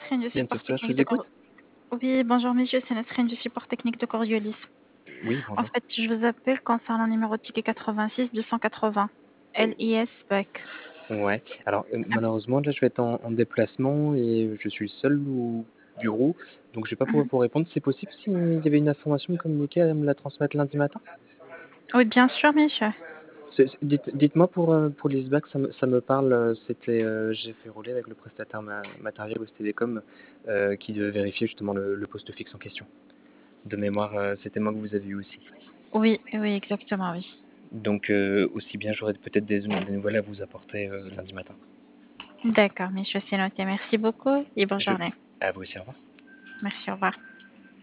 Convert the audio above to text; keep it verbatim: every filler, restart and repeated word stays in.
Nesrine du Bien sûr, support ça, je technique vous de Cor écoute. oui, bonjour monsieur, c'est Nesrine du support technique de Coriolis. Oui, En bonjour. fait, je vous appelle concernant le numéro de ticket quatre-vingt-six deux cent quatre-vingts, L I S B A C. Ouais, alors, heu, malheureusement, là, je vais être en en déplacement et je suis seul au bureau, donc je vais pas pouvoir Mmh. vous répondre. C'est possible s'il y avait une information à me communiquer, à me la transmettre lundi matin? Oui, bien sûr, monsieur. C'est c'est dites dites-moi pour, heu, pour l'I S B A C, ça me ça me parle, heu, c'était, heu, j'ai fait rouler avec le prestataire ma matériel Bouygues Telecom, heu, qui devait vérifier justement le le poste fixe en question. De mémoire, heu, c'était moi que vous avez eu aussi. Oui, oui, exactement, oui. Donc heu, aussi bien j'aurais peut-être des des nouvelles à vous apporter, heu, lundi matin. D'accord, monsieur, c'est noté. Merci beaucoup et bonne Je journée. à vous aussi, au revoir. Merci, au revoir.